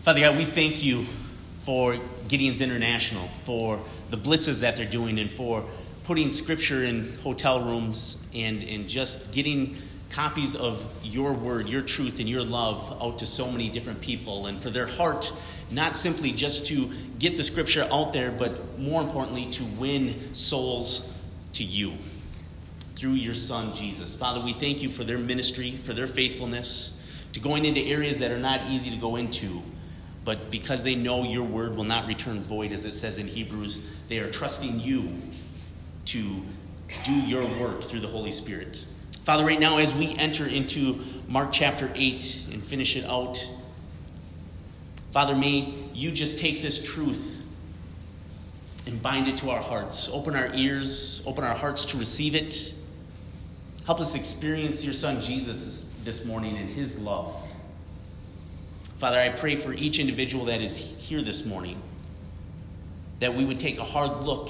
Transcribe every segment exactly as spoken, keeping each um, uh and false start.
Father God, we thank you for Gideon's International, for the blitzes that they're doing, and for putting scripture in hotel rooms and, and just getting copies of your word, your truth, and your love out to so many different people. And for their heart, not simply just to get the scripture out there, but more importantly, to win souls to you through your son, Jesus. Father, we thank you for their ministry, for their faithfulness, to going into areas that are not easy to go into. But because they know your word will not return void, as it says in Hebrews, they are trusting you to do your work through the Holy Spirit. Father, right now as we enter into Mark chapter eight and finish it out, Father, may you just take this truth and bind it to our hearts. Open our ears, open our hearts to receive it. Help us experience your son Jesus this morning and his love. Father, I pray for each individual that is here this morning, that we would take a hard look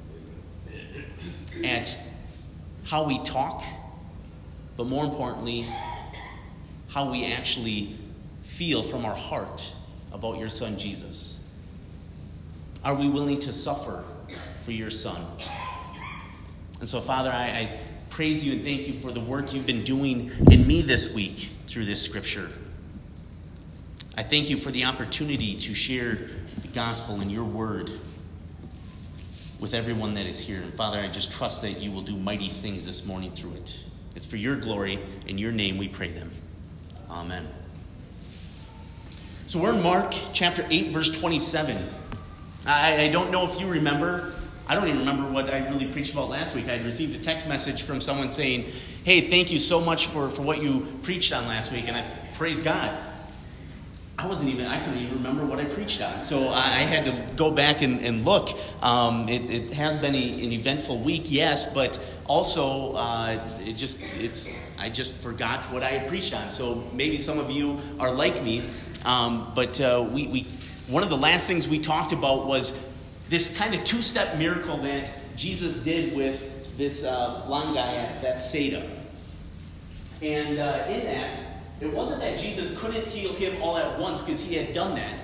at how we talk, but more importantly, how we actually feel from our heart about your son Jesus. Are we willing to suffer for your son? And so, Father, I, I praise you and thank you for the work you've been doing in me this week through this scripture. I thank you for the opportunity to share the gospel and your word with everyone that is here. And Father, I just trust that you will do mighty things this morning through it. It's for your glory. In your name we pray them. Amen. So we're in Mark chapter eight, verse twenty-seven. I, I don't know if you remember. I don't even remember what I really preached about last week. I had received a text message from someone saying, hey, thank you so much for, for what you preached on last week. And I praise God. I wasn't even, I couldn't even remember what I preached on. So I, I had to go back and, and look. Um, it, it has been a, an eventful week, yes, but also uh, it just, it's, I just forgot what I had preached on. So maybe some of you are like me. Um, but uh, we, we, one of the last things we talked about was this kind of two-step miracle that Jesus did with this uh, blind guy at Bethsaida. And uh, in that, it wasn't that Jesus couldn't heal him all at once because he had done that.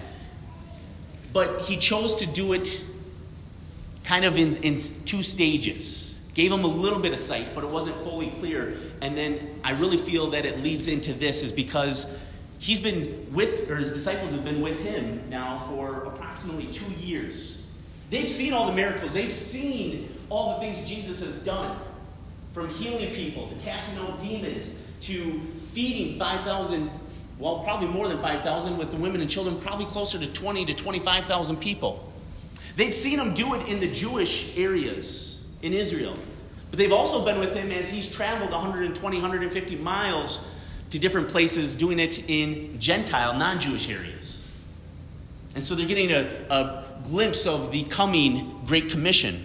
But he chose to do it kind of in, in two stages. Gave him a little bit of sight, but it wasn't fully clear. And then I really feel that it leads into this is because he's been with, or his disciples have been with him now for approximately two years. They've seen all the miracles. They've seen all the things Jesus has done. From healing people, to casting out demons, to feeding five thousand, well, probably more than five thousand with the women and children, probably closer to twenty to twenty-five thousand people. They've seen him do it in the Jewish areas in Israel. But they've also been with him as he's traveled one hundred twenty, one hundred fifty miles to different places, doing it in Gentile, non-Jewish areas. And so they're getting a, a glimpse of the coming Great Commission.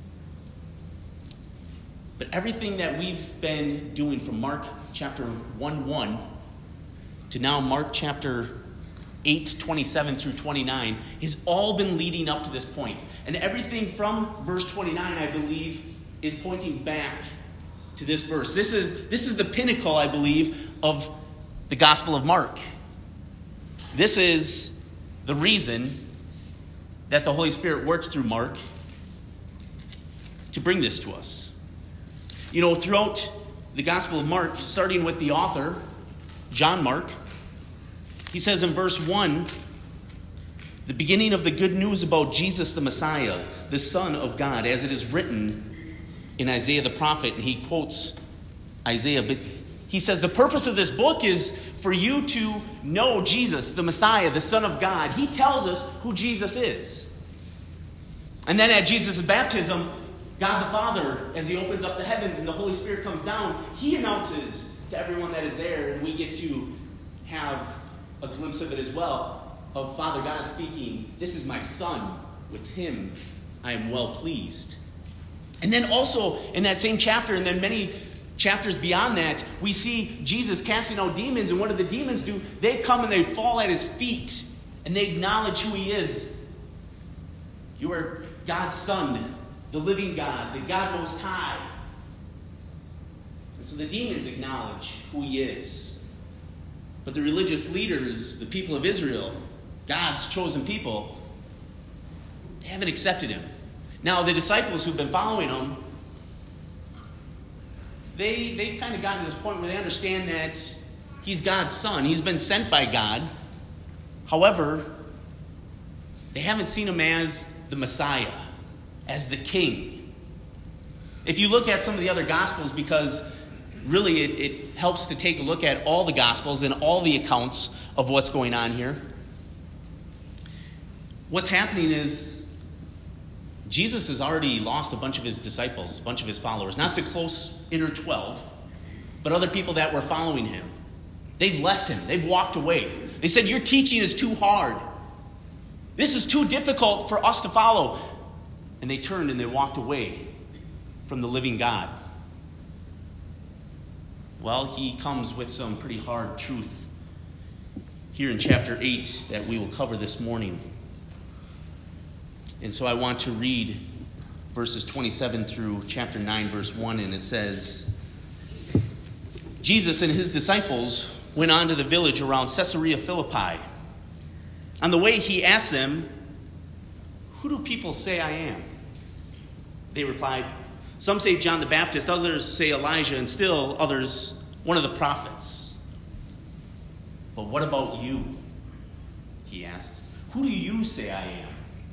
But everything that we've been doing from Mark chapter one one to now Mark chapter eight, twenty-seven through twenty-nine has all been leading up to this point. And everything from verse twenty-nine, I believe, is pointing back to this verse. This is, this is the pinnacle, I believe, of the Gospel of Mark. This is the reason that the Holy Spirit works through Mark to bring this to us. You know, throughout the Gospel of Mark, starting with the author, John Mark, he says in verse one, the beginning of the good news about Jesus the Messiah, the Son of God, as it is written in Isaiah the prophet, and he quotes Isaiah, but he says the purpose of this book is for you to know Jesus, the Messiah, the Son of God. He tells us who Jesus is. And then at Jesus' baptism, God the Father, as he opens up the heavens and the Holy Spirit comes down, he announces to everyone that is there, and we get to have a glimpse of it as well, of Father God speaking, this is my Son, with him I am well pleased. And then also in that same chapter, and then many chapters beyond that, we see Jesus casting out demons, and what do the demons do? They come and they fall at his feet, and they acknowledge who he is. You are God's Son, the living God, the God Most High. And so the demons acknowledge who he is. But the religious leaders, the people of Israel, God's chosen people, they haven't accepted him. Now, the disciples who've been following him, they, they've kind of gotten to this point where they understand that he's God's son. He's been sent by God. However, they haven't seen him as the Messiah, as the king. If you look at some of the other Gospels, because really it, it helps to take a look at all the Gospels and all the accounts of what's going on here, what's happening is Jesus has already lost a bunch of his disciples, a bunch of his followers. Not the close inner twelve, but other people that were following him. They've left him. They've walked away. They said, your teaching is too hard. This is too difficult for us to follow. And they turned and they walked away from the living God. Well, he comes with some pretty hard truth here in chapter eight that we will cover this morning. And so I want to read verses twenty-seven through chapter nine, verse one, and it says, Jesus and his disciples went on to the village around Caesarea Philippi. On the way, he asked them, who do people say I am? They replied, some say John the Baptist, others say Elijah, and still others, one of the prophets. But what about you? He asked. Who do you say I am?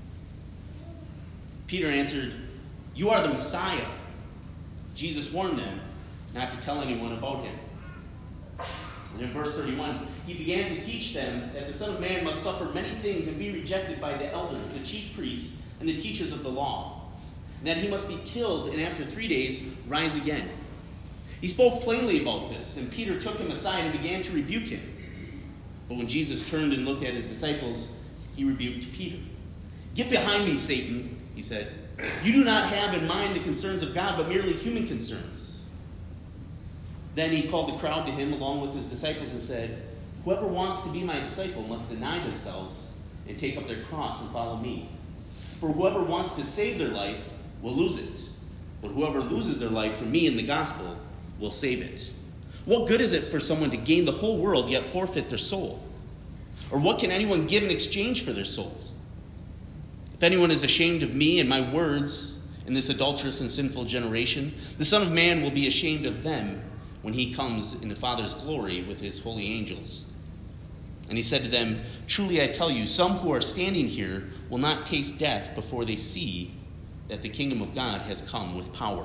Peter answered, you are the Messiah. Jesus warned them not to tell anyone about him. And in verse thirty-one, he began to teach them that the Son of Man must suffer many things and be rejected by the elders, the chief priests, and the teachers of the law, and that he must be killed and after three days rise again. He spoke plainly about this, and Peter took him aside and began to rebuke him. But when Jesus turned and looked at his disciples, he rebuked Peter. Get behind me, Satan, he said. You do not have in mind the concerns of God, but merely human concerns. Then he called the crowd to him along with his disciples and said, whoever wants to be my disciple must deny themselves and take up their cross and follow me. For whoever wants to save their life will lose it, but whoever loses their life for me and the gospel will save it. What good is it for someone to gain the whole world yet forfeit their soul? Or what can anyone give in exchange for their souls? If anyone is ashamed of me and my words in this adulterous and sinful generation, the Son of Man will be ashamed of them when he comes in the Father's glory with his holy angels. And he said to them, truly I tell you, some who are standing here will not taste death before they see that the kingdom of God has come with power.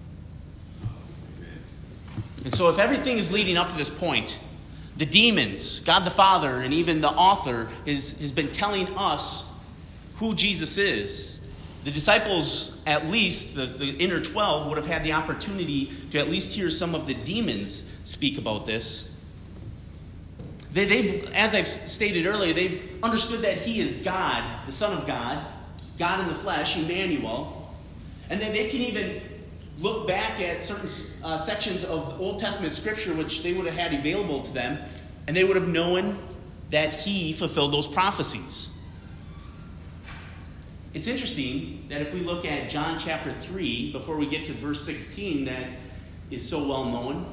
And so if everything is leading up to this point, the demons, God the Father, and even the author is, has been telling us who Jesus is. The disciples, at least, the, the inner twelve, would have had the opportunity to at least hear some of the demons speak about this. They, they've, as I've stated earlier, they've understood that he is God, the Son of God, God in the flesh, Emmanuel. And then they can even look back at certain uh, sections of Old Testament Scripture which they would have had available to them, and they would have known that he fulfilled those prophecies. It's interesting that if we look at John chapter three, before we get to verse sixteen, that is so well known,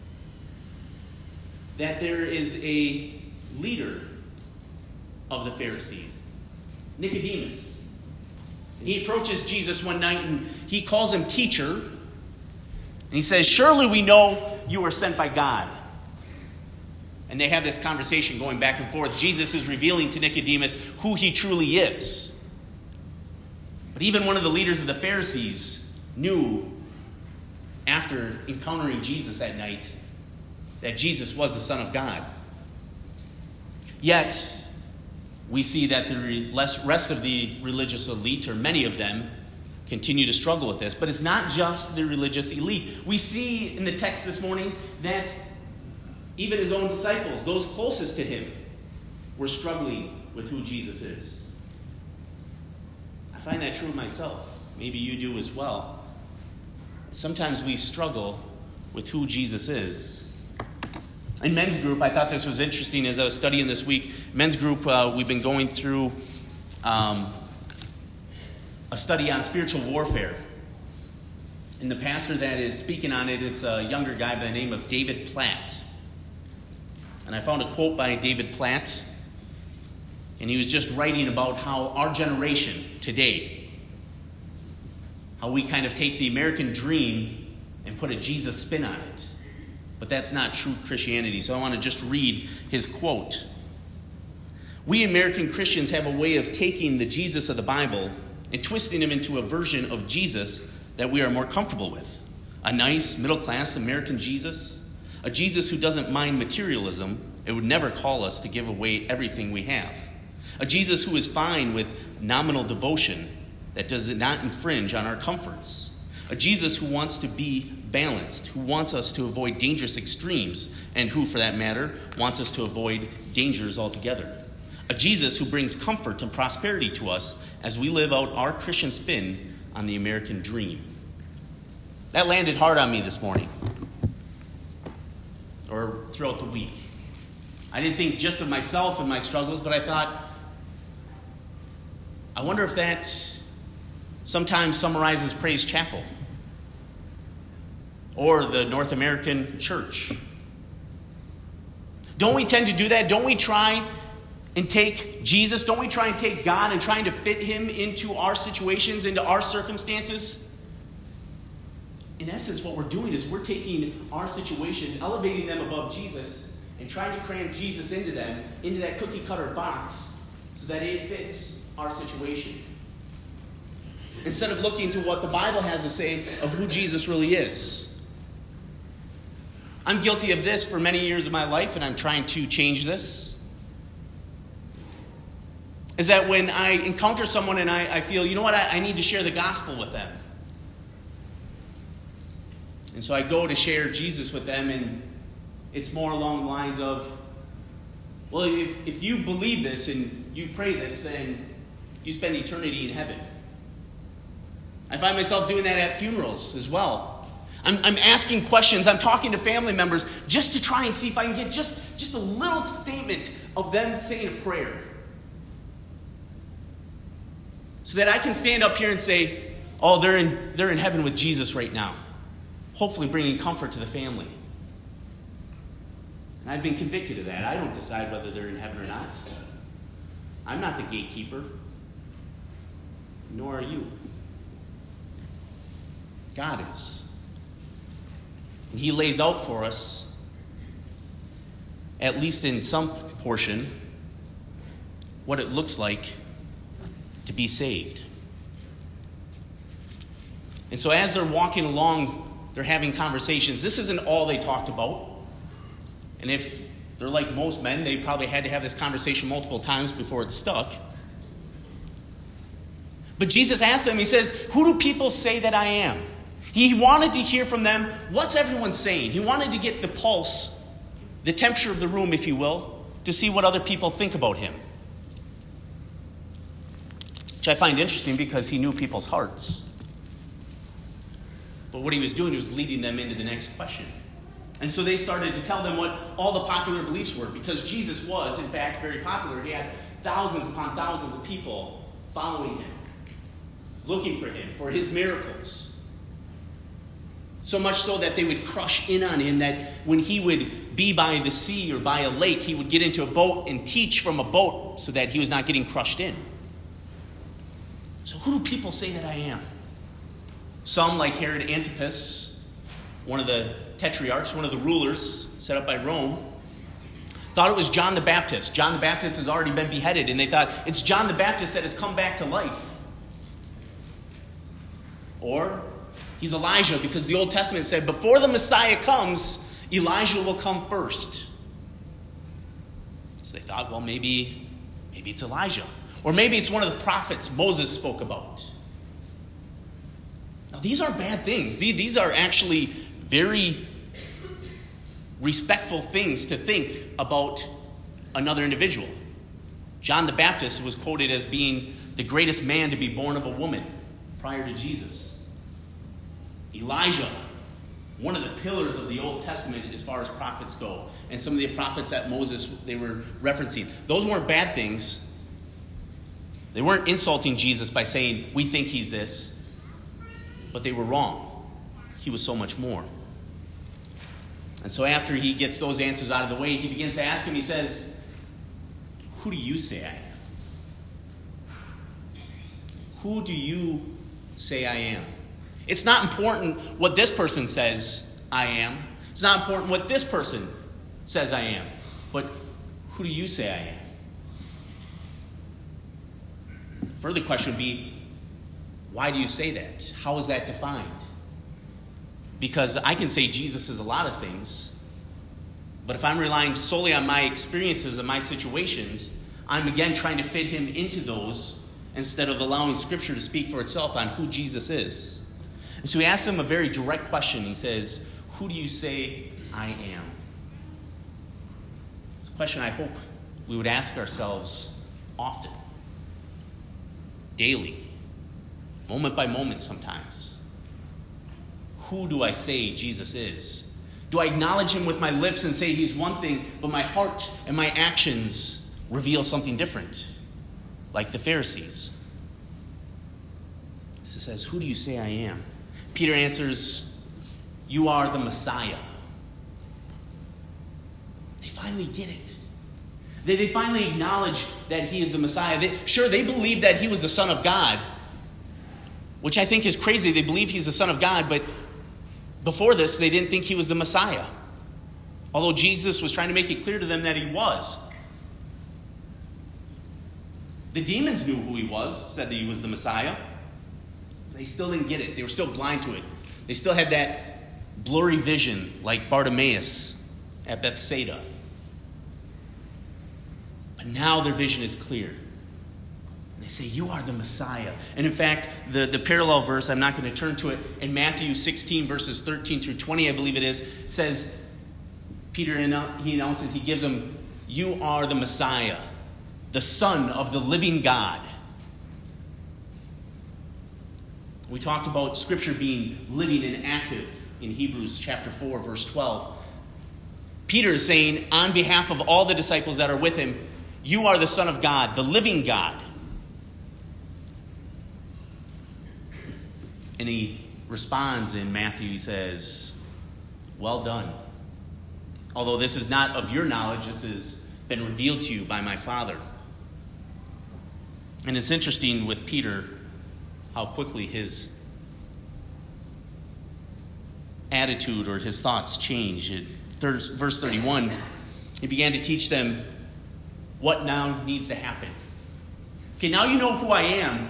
that there is a leader of the Pharisees, Nicodemus. And he approaches Jesus one night and he calls him teacher. And he says, surely we know you are sent by God. And they have this conversation going back and forth. Jesus is revealing to Nicodemus who he truly is. But even one of the leaders of the Pharisees knew, after encountering Jesus that night, that Jesus was the Son of God. Yet, we see that the rest of the religious elite, or many of them, continue to struggle with this. But it's not just the religious elite. We see in the text this morning that even his own disciples, those closest to him, were struggling with who Jesus is. I find that true of myself. Maybe you do as well. Sometimes we struggle with who Jesus is. In men's group, I thought this was interesting as I was studying this week. Men's group, uh, we've been going through um, a study on spiritual warfare. And the pastor that is speaking on it, it's a younger guy by the name of David Platt. And I found a quote by David Platt. And he was just writing about how our generation today, how we kind of take the American dream and put a Jesus spin on it. But that's not true Christianity. So I want to just read his quote. We American Christians have a way of taking the Jesus of the Bible and twisting him into a version of Jesus that we are more comfortable with. A nice, middle-class American Jesus. A Jesus who doesn't mind materialism and would never call us to give away everything we have. A Jesus who is fine with nominal devotion that does not infringe on our comforts. A Jesus who wants to be balanced, who wants us to avoid dangerous extremes, and who, for that matter, wants us to avoid dangers altogether. A Jesus who brings comfort and prosperity to us as we live out our Christian spin on the American dream. That landed hard on me this morning, or throughout the week. I didn't think just of myself and my struggles, but I thought, I wonder if that sometimes summarizes Praise Chapel or the North American church. Don't we tend to do that? Don't we try and take Jesus? Don't we try and take God and trying to fit him into our situations, into our circumstances? In essence, what we're doing is we're taking our situations, elevating them above Jesus, and trying to cram Jesus into them, into that cookie-cutter box, so that it fits our situation. Instead of looking to what the Bible has to say of who Jesus really is. I'm guilty of this for many years of my life, and I'm trying to change this. Is that when I encounter someone and I, I feel, you know what, I, I need to share the gospel with them. And so I go to share Jesus with them, and it's more along the lines of, well, if, if you believe this and you pray this, then you spend eternity in heaven. I find myself doing that at funerals as well. I'm, I'm asking questions. I'm talking to family members just to try and see if I can get just, just a little statement of them saying a prayer. So that I can stand up here and say, oh, they're in, they're in heaven with Jesus right now. Hopefully bringing comfort to the family. And I've been convicted of that. I don't decide whether they're in heaven or not. I'm not the gatekeeper. Nor are you. God is. And he lays out for us, at least in some portion, what it looks like to be saved. And so as they're walking along, they're having conversations. This isn't all they talked about. And if they're like most men, they probably had to have this conversation multiple times before it stuck. But Jesus asked them, he says, who do people say that I am? He wanted to hear from them, what's everyone saying? He wanted to get the pulse, the temperature of the room, if you will, to see what other people think about him. Which I find interesting because he knew people's hearts. But what he was doing was leading them into the next question. And so they started to tell them what all the popular beliefs were, because Jesus was, in fact, very popular. He had thousands upon thousands of people following him, looking for him, for his miracles. So much so that they would crush in on him, that when he would be by the sea or by a lake, he would get into a boat and teach from a boat so that he was not getting crushed in. So who do people say that I am? Some, like Herod Antipas, one of the tetrarchs, one of the rulers set up by Rome, thought it was John the Baptist. John the Baptist has already been beheaded, and they thought it's John the Baptist that has come back to life. Or he's Elijah, because the Old Testament said before the Messiah comes, Elijah will come first. So they thought, well, maybe, maybe it's Elijah. Or maybe it's one of the prophets Moses spoke about. Now, these are bad things. These are actually very respectful things to think about another individual. John the Baptist was quoted as being the greatest man to be born of a woman prior to Jesus. Elijah, one of the pillars of the Old Testament as far as prophets go. And some of the prophets that Moses, they were referencing. Those weren't bad things. They weren't insulting Jesus by saying, we think he's this. But they were wrong. He was so much more. And so after he gets those answers out of the way, he begins to ask him, he says, who do you say I am? who do you say I am? It's not important what this person says I am. It's not important what this person says I am. But who do you say I am? Further question would be, why do you say that? How is that defined? Because I can say Jesus is a lot of things, but if I'm relying solely on my experiences and my situations, I'm again trying to fit him into those instead of allowing Scripture to speak for itself on who Jesus is. And so he asks him a very direct question. He says, who do you say I am? It's a question I hope we would ask ourselves often, daily, moment by moment sometimes. Who do I say Jesus is? Do I acknowledge him with my lips and say he's one thing, but my heart and my actions reveal something different, like the Pharisees? So it says, who do you say I am? Peter answers, you are the Messiah. They finally get it. They, they finally acknowledge that he is the Messiah. They, sure, they believe that he was the Son of God, which I think is crazy. They believe he's the Son of God, but before this, they didn't think he was the Messiah. Although Jesus was trying to make it clear to them that he was. The demons knew who he was, said that he was the Messiah. They still didn't get it. They were still blind to it. They still had that blurry vision like Bartimaeus at Bethsaida. But now their vision is clear. And they say, you are the Messiah. And in fact, the, the parallel verse, I'm not going to turn to it, in Matthew sixteen, verses thirteen through twenty, I believe it is, says, Peter, he announces, he gives them, you are the Messiah, the Son of the living God. We talked about Scripture being living and active in Hebrews chapter four, verse twelve. Peter is saying, on behalf of all the disciples that are with him, you are the Son of God, the living God. And he responds in Matthew, he says, well done. Although this is not of your knowledge, this has been revealed to you by my Father. And it's interesting with Peter how quickly his attitude or his thoughts change. In verse thirty-one, he began to teach them what now needs to happen. Okay, now you know who I am,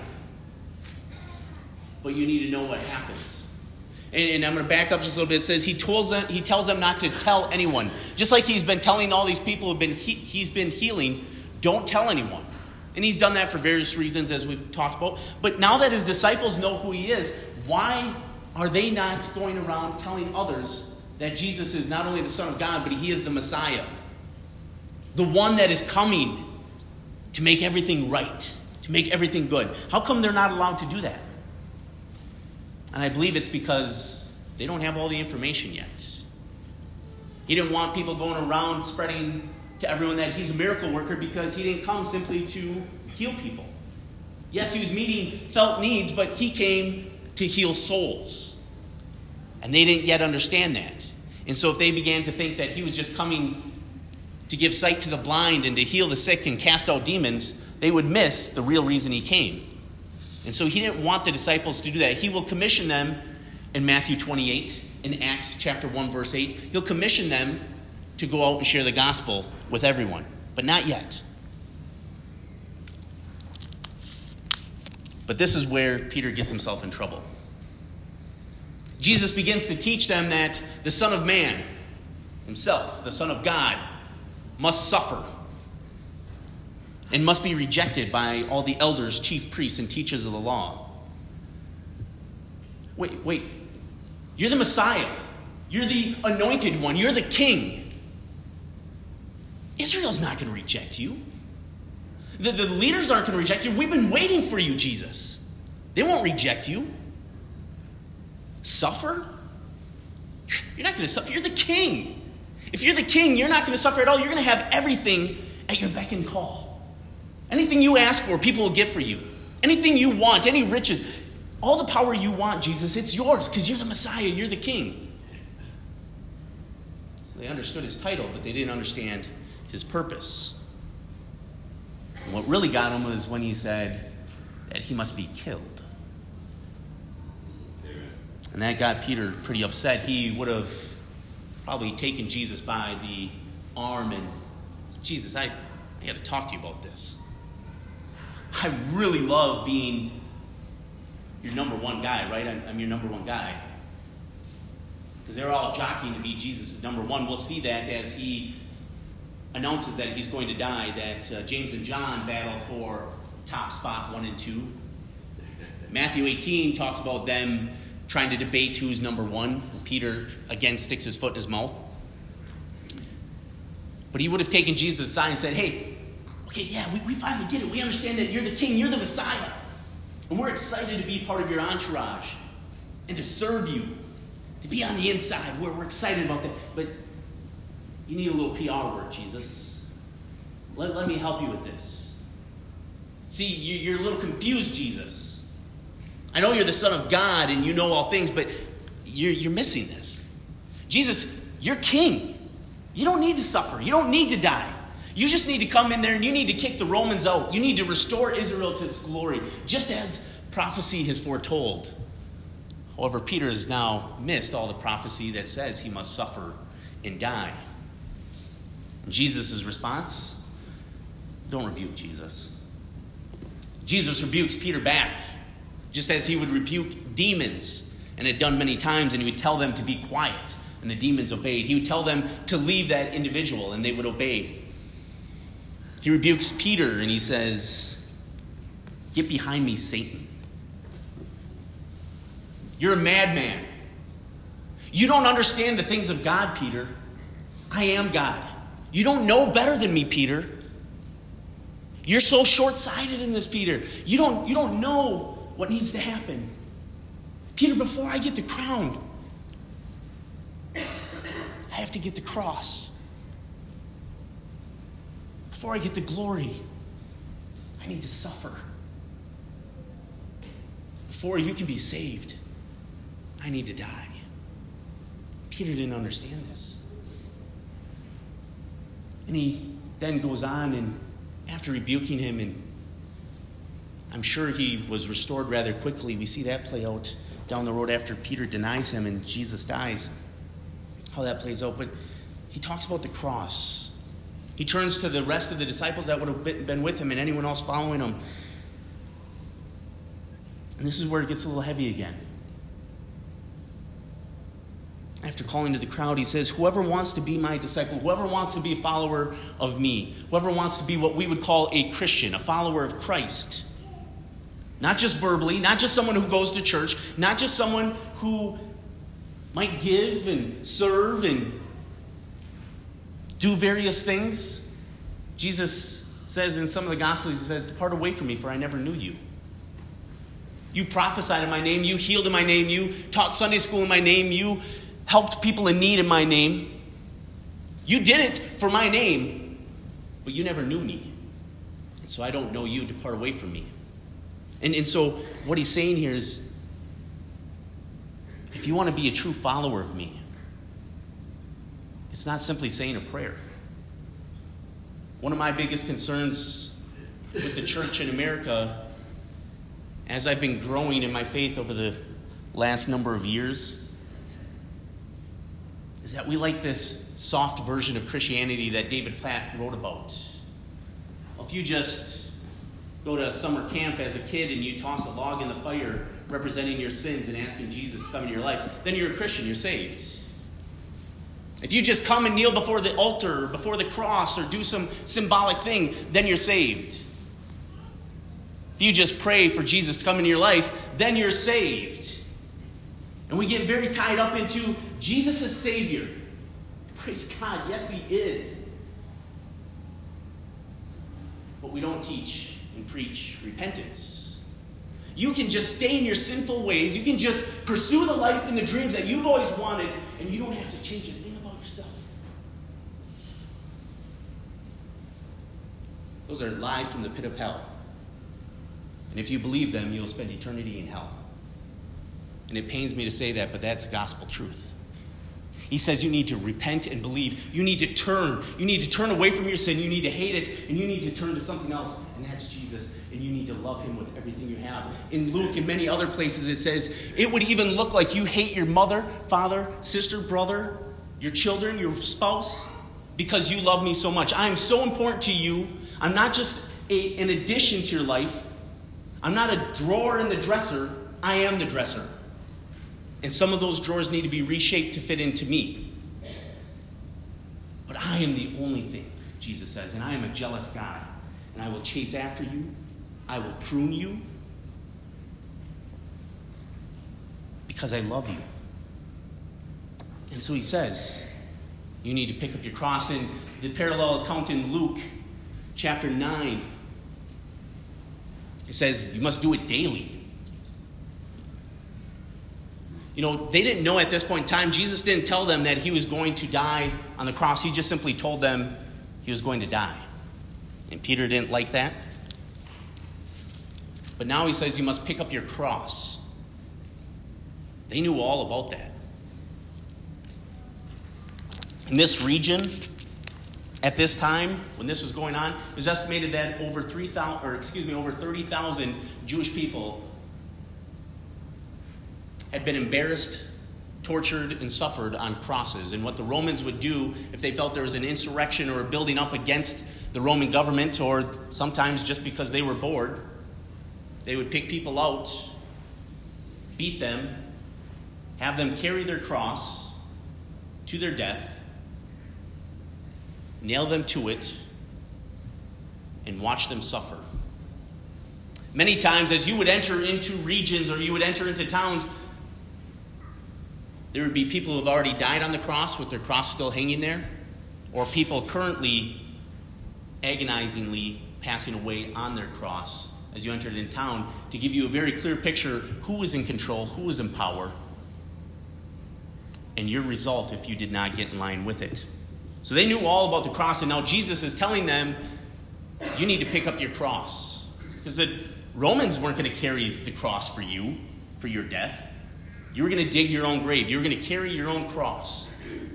but you need to know what happens. And, and I'm going to back up just a little bit. It says he tells them, he tells them not to tell anyone. Just like he's been telling all these people who've been he, he's been healing, don't tell anyone. And he's done that for various reasons, as we've talked about. But now that his disciples know who he is, why are they not going around telling others that Jesus is not only the Son of God, but he is the Messiah? The one that is coming to make everything right, to make everything good. How come they're not allowed to do that? And I believe it's because they don't have all the information yet. He didn't want people going around spreading to everyone that he's a miracle worker because he didn't come simply to heal people. Yes, he was meeting felt needs, but he came to heal souls. And they didn't yet understand that. And so if they began to think that he was just coming to give sight to the blind and to heal the sick and cast out demons, they would miss the real reason he came. And so he didn't want the disciples to do that. He will commission them in Matthew twenty-eight, in Acts chapter one, verse eight. He'll commission them to go out and share the gospel with everyone, but not yet. But this is where Peter gets himself in trouble. Jesus begins to teach them that the Son of Man, himself, the Son of God, must suffer and must be rejected by all the elders, chief priests, and teachers of the law. Wait, wait. You're the Messiah. You're the anointed one. You're the king. Israel's not going to reject you. The, the leaders aren't going to reject you. We've been waiting for you, Jesus. They won't reject you. Suffer? You're not going to suffer. You're the king. If you're the king, you're not going to suffer at all. You're going to have everything at your beck and call. Anything you ask for, people will give for you. Anything you want, any riches, all the power you want, Jesus, it's yours because you're the Messiah. You're the king. So they understood his title, but they didn't understand his purpose. And what really got him was when he said that he must be killed. And that got Peter pretty upset. He would have probably taken Jesus by the arm and said, Jesus, I, I got to talk to you about this. I really love being your number one guy, right? I'm, I'm your number one guy. Because they're all jockeying to be Jesus' number one. We'll see that as he announces that he's going to die, that uh, James and John battle for top spot one and two. Matthew eighteen talks about them trying to debate who's number one. Peter, again, sticks his foot in his mouth. But he would have taken Jesus aside and said, hey, okay, yeah, we, we finally get it. We understand that you're the king, you're the Messiah. And we're excited to be part of your entourage and to serve you, to be on the inside. We're, we're excited about that. But you need a little P R work, Jesus. Let, let me help you with this. See, you, you're a little confused, Jesus. I know you're the Son of God and you know all things, but you're, you're missing this. Jesus, you're king. You don't need to suffer. You don't need to die. You just need to come in there and you need to kick the Romans out. You need to restore Israel to its glory, just as prophecy has foretold. However, Peter has now missed all the prophecy that says he must suffer and die. And Jesus' response, don't rebuke Jesus. Jesus rebukes Peter back, just as he would rebuke demons, and had done many times, and he would tell them to be quiet, and the demons obeyed. He would tell them to leave that individual, and they would obey. He rebukes Peter, and he says, get behind me, Satan. You're a madman. You don't understand the things of God, Peter. I am God. You don't know better than me, Peter. You're so short-sighted in this, Peter. You don't, you don't know what needs to happen. Peter, before I get the crown, I have to get the cross. Before I get the glory, I need to suffer. Before you can be saved, I need to die. Peter didn't understand this. And he then goes on, and after rebuking him, and I'm sure he was restored rather quickly. We see that play out down the road after Peter denies him and Jesus dies. How that plays out. But he talks about the cross. He turns to the rest of the disciples that would have been with him and anyone else following him. And this is where it gets a little heavy again. After calling to the crowd, he says, whoever wants to be my disciple, whoever wants to be a follower of me, whoever wants to be what we would call a Christian, a follower of Christ, not just verbally, not just someone who goes to church, not just someone who might give and serve and do various things. Jesus says in some of the Gospels, he says, depart away from me, for I never knew you. You prophesied in my name, you healed in my name, you taught Sunday school in my name, you helped people in need in my name. You did it for my name, but you never knew me. And so I don't know you. Depart away from me. And, and so what he's saying here is, if you want to be a true follower of me, it's not simply saying a prayer. One of my biggest concerns with the church in America, as I've been growing in my faith over the last number of years, is that we like this soft version of Christianity that David Platt wrote about. Well, if you just go to summer camp as a kid and you toss a log in the fire representing your sins and asking Jesus to come into your life, then you're a Christian, you're saved. If you just come and kneel before the altar or before the cross or do some symbolic thing, then you're saved. If you just pray for Jesus to come into your life, then you're saved. And we get very tied up into Jesus as Savior. Praise God, yes, He is. But we don't teach and preach repentance. You can just stay in your sinful ways. You can just pursue the life and the dreams that you've always wanted, and you don't have to change a thing about yourself. Those are lies from the pit of hell. And if you believe them, you'll spend eternity in hell. And it pains me to say that, but that's gospel truth. He says you need to repent and believe. You need to turn. You need to turn away from your sin. You need to hate it, and you need to turn to something else, and that's Jesus. And you need to love him with everything you have. In Luke and many other places it says, it would even look like you hate your mother, father, sister, brother, your children, your spouse, because you love me so much. I am so important to you. I'm not just a, an addition to your life. I'm not a drawer in the dresser. I am the dresser. And some of those drawers need to be reshaped to fit into me. But I am the only thing, Jesus says, and I am a jealous God. And I will chase after you. I will prune you. Because I love you. And so he says, you need to pick up your cross. And the parallel account in Luke chapter nine, it says you must do it daily. You know, they didn't know at this point in time, Jesus didn't tell them that he was going to die on the cross. He just simply told them he was going to die. And Peter didn't like that. But now he says you must pick up your cross. They knew all about that. In this region, at this time, when this was going on, it was estimated that over three thousand, or excuse me, over thirty thousand Jewish people had been embarrassed, tortured, and suffered on crosses. And what the Romans would do if they felt there was an insurrection or a building up against the Roman government, or sometimes just because they were bored, they would pick people out, beat them, have them carry their cross to their death, nail them to it, and watch them suffer. Many times as you would enter into regions or you would enter into towns, there would be people who have already died on the cross with their cross still hanging there, or people currently agonizingly passing away on their cross as you entered in town, to give you a very clear picture who was in control, who was in power, and your result if you did not get in line with it. So they knew all about the cross, and now Jesus is telling them, you need to pick up your cross. Because the Romans weren't going to carry the cross for you, for your death. You were going to dig your own grave. You were going to carry your own cross.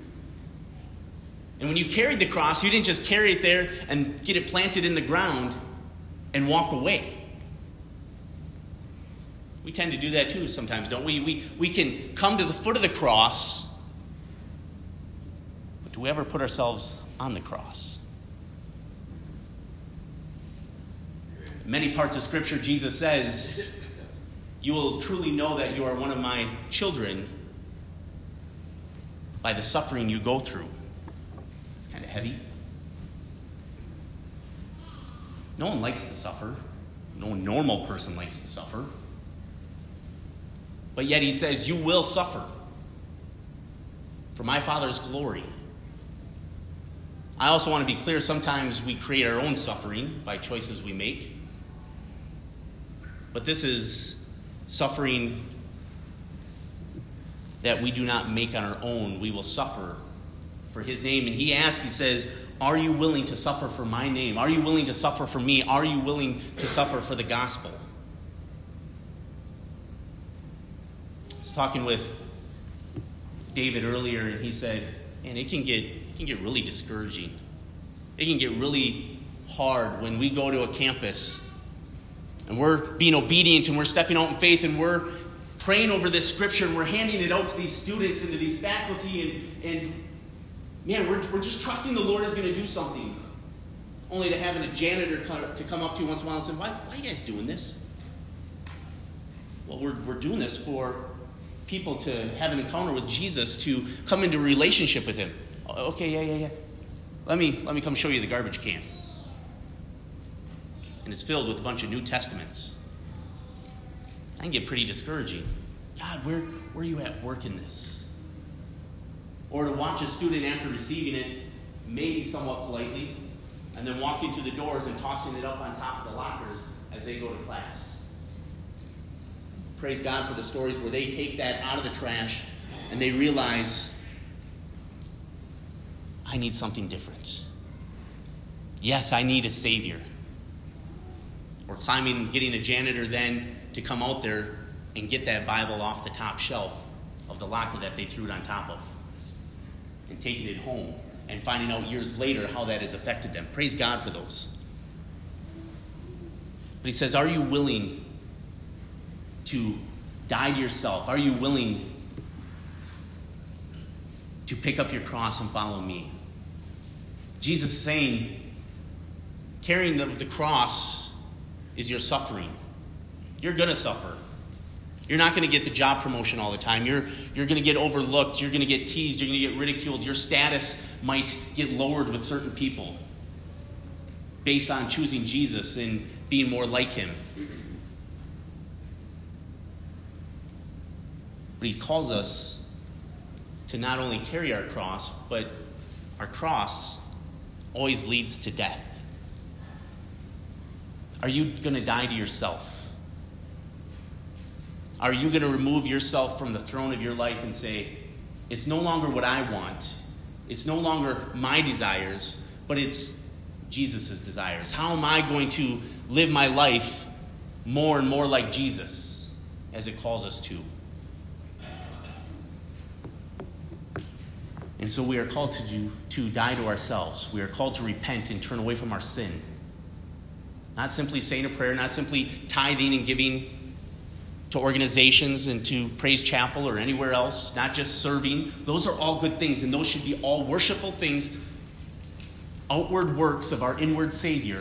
And when you carried the cross, you didn't just carry it there and get it planted in the ground and walk away. We tend to do that too sometimes, don't we? We, we can come to the foot of the cross, but do we ever put ourselves on the cross? In many parts of Scripture, Jesus says, you will truly know that you are one of my children by the suffering you go through. It's kind of heavy. No one likes to suffer. No normal person likes to suffer. But yet he says, you will suffer for my Father's glory. I also want to be clear, sometimes we create our own suffering by choices we make. But this is suffering that we do not make on our own. We will suffer for his name. And he asks, he says, are you willing to suffer for my name? Are you willing to suffer for me? Are you willing to suffer for the gospel? I was talking with David earlier, and he said, man, it can get it can get really discouraging. It can get really hard when we go to a campus and we're being obedient and we're stepping out in faith and we're praying over this scripture and we're handing it out to these students and to these faculty, and, and man, we're, we're just trusting the Lord is going to do something. Only to having a janitor come, to come up to you once in a while and say, why, why are you guys doing this? Well, we're, we're doing this for people to have an encounter with Jesus, to come into a relationship with him. Okay, yeah, yeah, yeah. Let me, let me come show you the garbage can. And it's filled with a bunch of New Testaments. I can get pretty discouraging. God, where, where are you at work in this? Or to watch a student after receiving it, maybe somewhat politely, and then walking through the doors and tossing it up on top of the lockers as they go to class. Praise God for the stories where they take that out of the trash and they realize, I need something different. Yes, I need a Savior. Or climbing, getting a janitor then to come out there and get that Bible off the top shelf of the locker that they threw it on top of. and taking it home and finding out years later how that has affected them. Praise God for those. But he says, are you willing to die to yourself? Are you willing to pick up your cross and follow me? Jesus is saying, carrying the, the cross is your suffering. You're going to suffer. You're not going to get the job promotion all the time. You're, you're going to get overlooked. You're going to get teased. You're going to get ridiculed. Your status might get lowered with certain people based on choosing Jesus and being more like him. But he calls us to not only carry our cross, but our cross always leads to death. Are you going to die to yourself? Are you going to remove yourself from the throne of your life and say, it's no longer what I want, it's no longer my desires, but it's Jesus' desires? How am I going to live my life more and more like Jesus as it calls us to? And so we are called to, do, to die to ourselves. We are called to repent and turn away from our sin. Not simply saying a prayer, not simply tithing and giving to organizations and to Praise Chapel or anywhere else, not just serving. Those are all good things, and those should be all worshipful things, outward works of our inward Savior.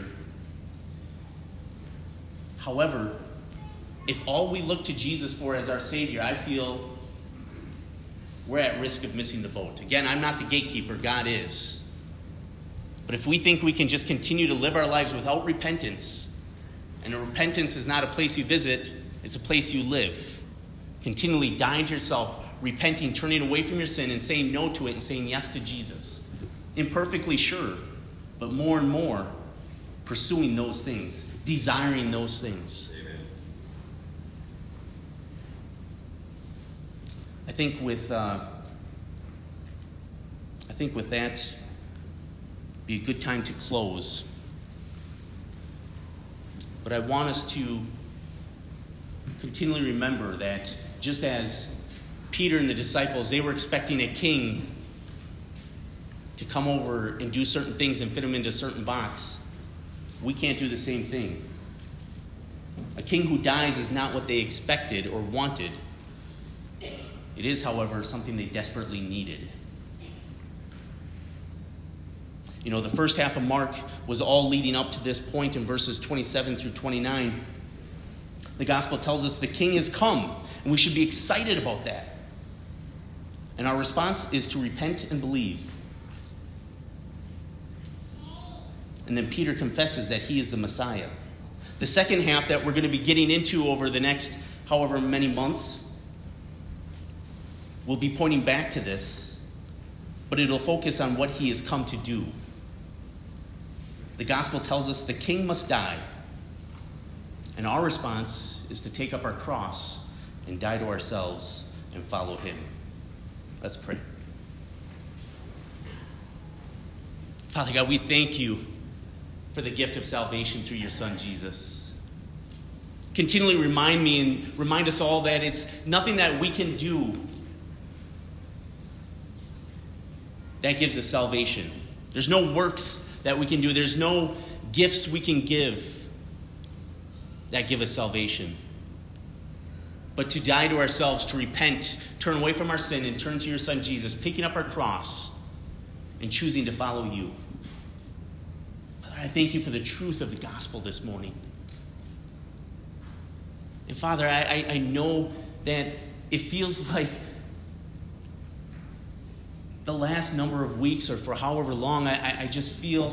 However, if all we look to Jesus for as our Savior, I feel we're at risk of missing the boat. Again, I'm not the gatekeeper, God is. But if we think we can just continue to live our lives without repentance, and a repentance is not a place you visit, it's a place you live. Continually dying to yourself, repenting, turning away from your sin, and saying no to it and saying yes to Jesus. Imperfectly sure, but more and more pursuing those things, desiring those things. Amen. I think with uh, I think with that, be a good time to close. But I want us to continually remember that just as Peter and the disciples, they were expecting a king to come over and do certain things and fit them into a certain box, we can't do the same thing. A king who dies is not what they expected or wanted. It is, however, something they desperately needed. You know, the first half of Mark was all leading up to this point in verses twenty-seven through twenty-nine. The gospel tells us the king has come, and we should be excited about that. And our response is to repent and believe. And then Peter confesses that he is the Messiah. The second half that we're going to be getting into over the next however many months will be pointing back to this, but it'll focus on what he has come to do. The gospel tells us the king must die. And our response is to take up our cross and die to ourselves and follow him. Let's pray. Father God, we thank you for the gift of salvation through your Son, Jesus. Continually remind me and remind us all that it's nothing that we can do that gives us salvation. There's no works that we can do. There's no gifts we can give that give us salvation. But to die to ourselves, to repent, turn away from our sin, and turn to your Son Jesus, picking up our cross and choosing to follow you. Father, I thank you for the truth of the gospel this morning. And Father, I, I, I know that it feels like the last number of weeks or for however long, I, I just feel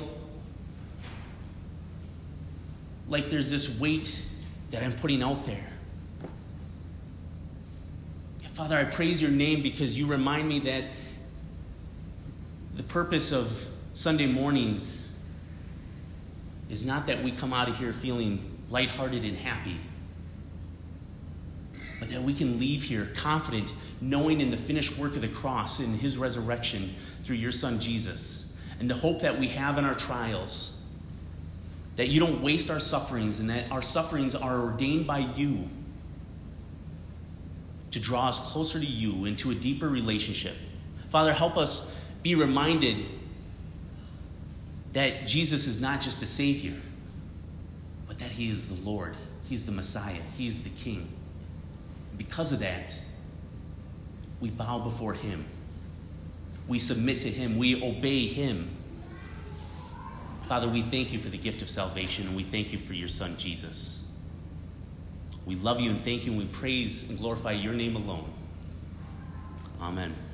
like there's this weight that I'm putting out there. Father, I praise your name because you remind me that the purpose of Sunday mornings is not that we come out of here feeling lighthearted and happy, but that we can leave here confident, knowing in the finished work of the cross and his resurrection through your Son Jesus, and the hope that we have in our trials, that you don't waste our sufferings, and that our sufferings are ordained by you to draw us closer to you into a deeper relationship. Father, help us be reminded that Jesus is not just a Savior, but that he is the Lord. He's the Messiah. He's the King. Because of that, we bow before him. We submit to him. We obey him. Father, we thank you for the gift of salvation, and we thank you for your Son, Jesus. We love you and thank you, and we praise and glorify your name alone. Amen.